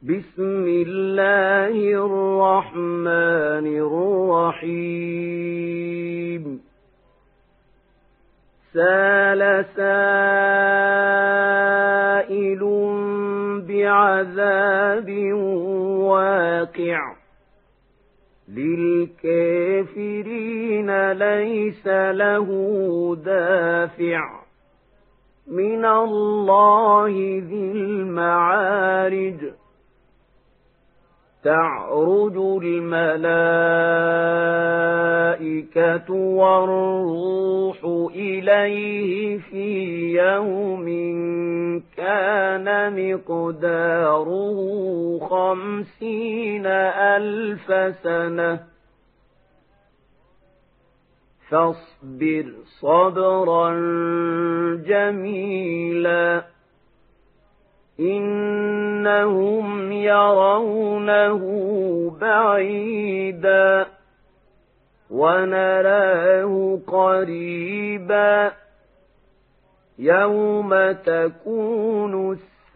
بسم الله الرحمن الرحيم سأل سائل بعذاب واقع للكافرين ليس له دافع من الله ذي المعارج تعرج الملائكة والروح إليه في يوم كان مقداره 50,000 سنة فاصبر صبرا جميلا إنهم يرونه بعيدا ونراه قريبا يوم تكون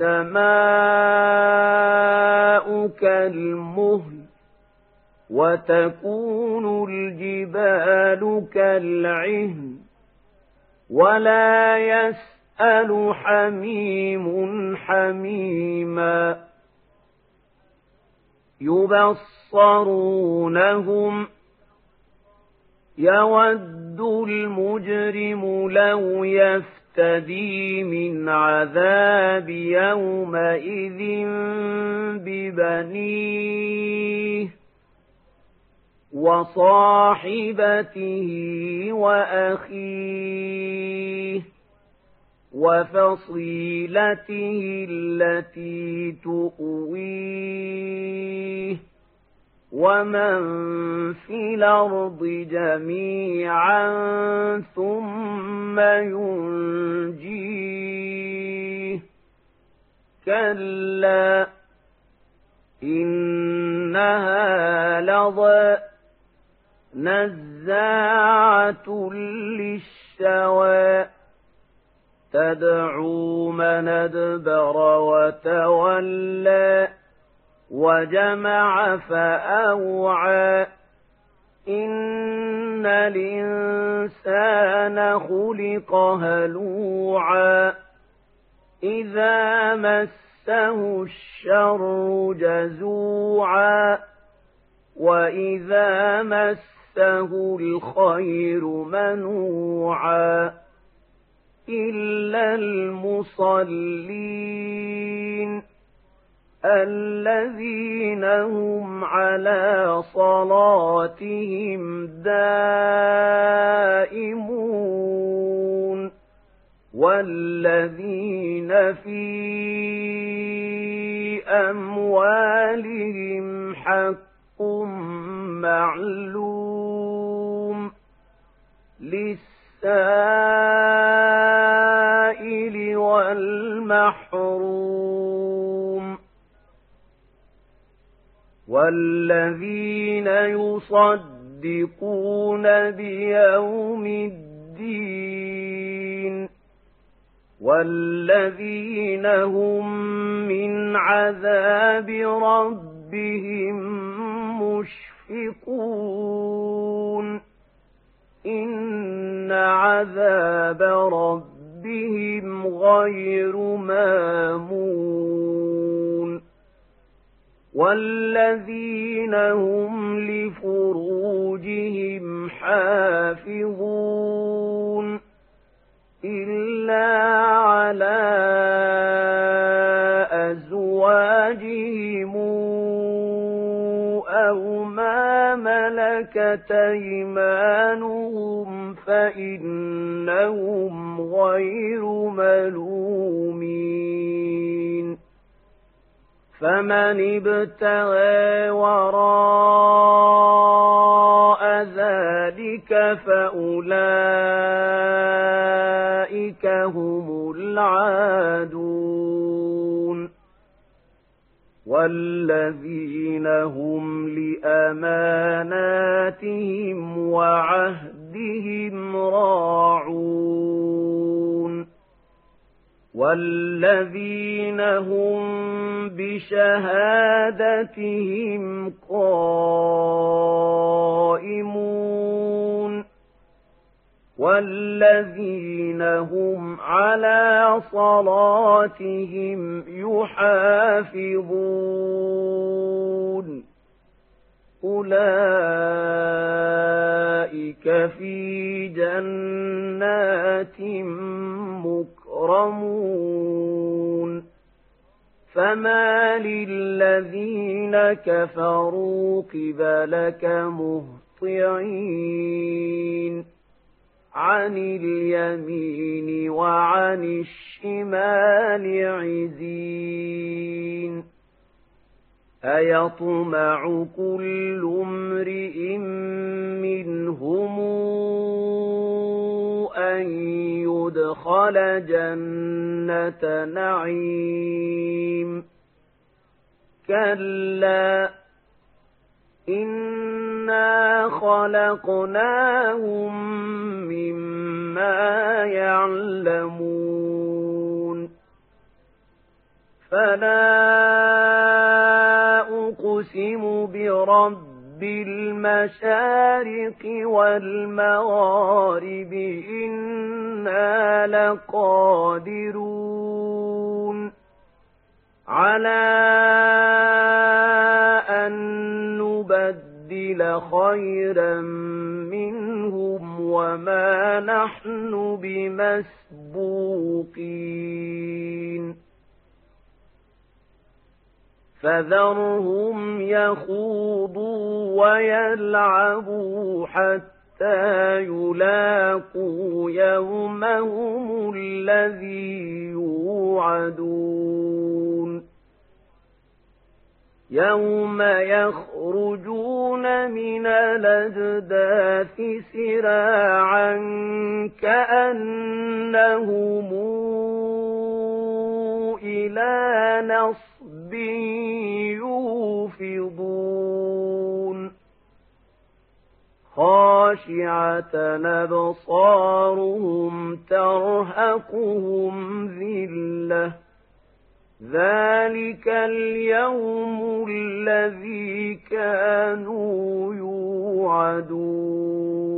السماء كالمهل وتكون الجبال كالعهن ولا يسأل حميم حميما يبصرونهم يود المجرم لو يفتدي من عذاب يومئذ ببنيه وصاحبته وأخيه وفصيلته التي تؤويه ومن في الأرض جميعا ثم ينجيه كلا إنها لظى نزاعة للشوى تدعو من أدبر وتولى وجمع فأوعى إن الإنسان خلق هلوعا إذا مسه الشر جزوعا وإذا مسه الخير منوعا إلا المصلين الذين هم على صلاتهم دائمون والذين في أموالهم حق معلوم للسائل والمحروم والذين يصدقون بيوم الدين والذين هم من عذاب ربهم مشفقون إن عذاب ربهم غير مامون والذين هم لفروجهم حافظون إلا على أزواجهم أو ما ملكت أيمانهم فإنهم غير ملومين فمن ابتغى وراء ذلك فأولئك هم العادون والذين هم لأماناتهم وعهدهم راعون والذين هم بشهادتهم قائمون والذين هم على صلاتهم يحافظون أولئك في جنات مكرمون فما للذين كفروا قبلك مهطعين عن اليمين وعن الشمال عزين أيطمع كل امرئ منهم أن يدخل جنة نعيم كلا إنا خلقناهم مما يعلمون فلا أقسم برب المشارق والمغارب إنا لقادرون على أن نبدل خيرا منهم وما نحن بمسبوقين فذرهم يخوضوا ويلعبوا حتى يلاقوا يومهم الذي يوعدون يوم يخرجون من الأجداث سراعا كأنهم إلى نصب يوفضون خاشعة أبصارهم ترهقهم ذلة ذلك اليوم الذي كانوا يوعدون